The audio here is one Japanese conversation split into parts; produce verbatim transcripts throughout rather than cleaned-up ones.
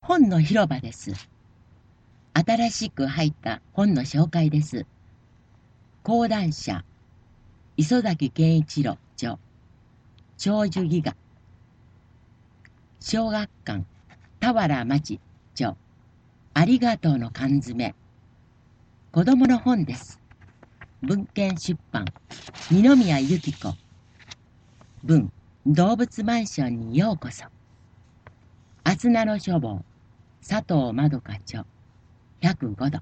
本の広場です。新しく入った本の紹介です。講談社、磯崎健一郎著、長寿戯画。小学館、田原町著、ありがとうの缶詰。子供の本です。文献出版、二宮由紀子。文、動物マンションにようこそ。あつなの書房、佐藤まどか著、ひゃくごど。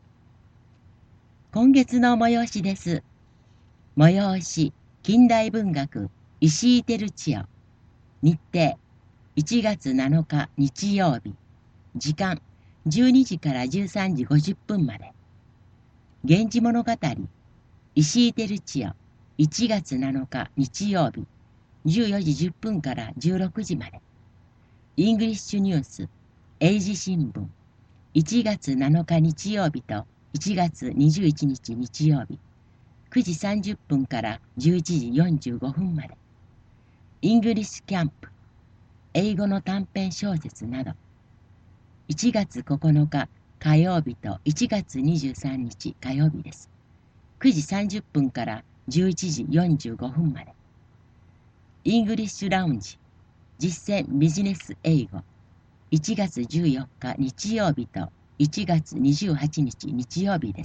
今月の催しです。催し、近代文学、石井照千代。日程、いちがつなのか日曜日。時間、じゅうにじからじゅうさんじごじゅっぷんまで。源氏物語、石井照千代。いちがつなのか日曜日。じゅうよじじゅっぷんからじゅうろくじまで。イングリッシュニュース、英字新聞。いちがつなのか日曜日といちがつにじゅういちにち日曜日。くじさんじゅっぷんからじゅういちじよんじゅうごふんまで。イングリッシュキャンプ、英語の短編小説など。いちがつここのか火曜日といちがつにじゅうさんにち火曜日です。くじさんじゅっぷんからじゅういちじよんじゅうごふんまで。イングリッシュラウンジ、実践ビジネス英語。いちがつじゅうよっか日曜日といちがつにじゅうはちにち日曜日です。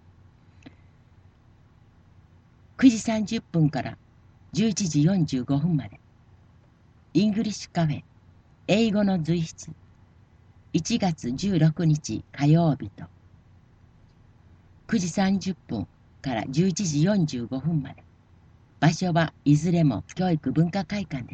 くじさんじゅっぷんからじゅういちじよんじゅうごふんまで。イングリッシュカフェ、英語の随筆。いちがつじゅうろくにち火曜日とくじさんじゅっぷんからじゅういちじよんじゅうごふんまで。場所はいずれも教育文化会館です。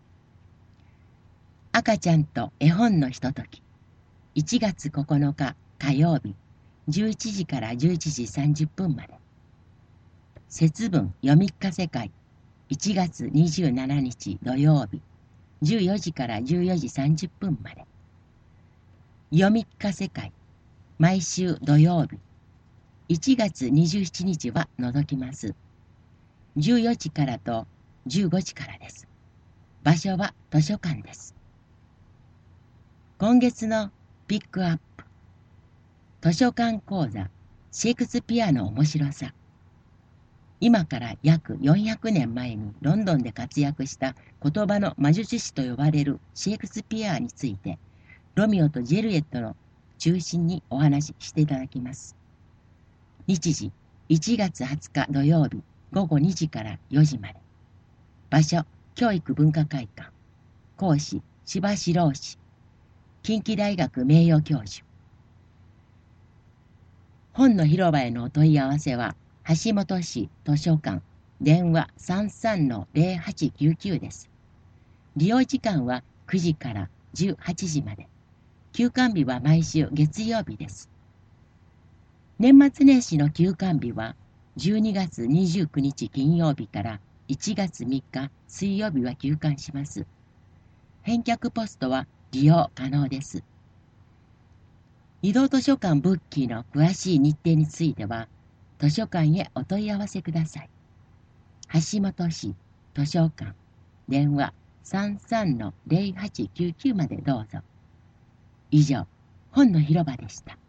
赤ちゃんと絵本のひととき。いちがつここのか火曜日、じゅういちじからじゅういちじさんじゅっぷんまで。節分読み聞かせ会。いちがつにじゅうしちにち土曜日、じゅうよじからじゅうよじさんじゅっぷんまで。読み聞かせ会、毎週土曜日。いちがつにじゅうしちにちは除きます。じゅうよじからとじゅうごじからです。場所は図書館です。今月のピックアップ。図書館講座、シェイクスピアの面白さ。今から約よんひゃくねんまえにロンドンで活躍した言葉の魔術師と呼ばれるシェイクスピアについて、ロミオとジェルエットの中心にお話ししていただきます。日時、いちがつはつか土曜日、ごごにじからよじまで。場所、教育文化会館。講師、柴志郎氏。近畿大学名誉教授。本の広場へのお問い合わせは、橋本市図書館、電話 さんさんのぜろはちきゅうきゅう です。利用時間はくじからじゅうはちじまで。休館日は毎週月曜日です。年末年始の休館日はじゅうにがつにじゅうくにち金曜日からいちがつみっか水曜日は休館します。返却ポストは利用可能です。移動図書館ブッキーの詳しい日程については、図書館へお問い合わせください。橋本市図書館、電話 さんさんのぜろはちきゅうきゅう までどうぞ。以上、本の広場でした。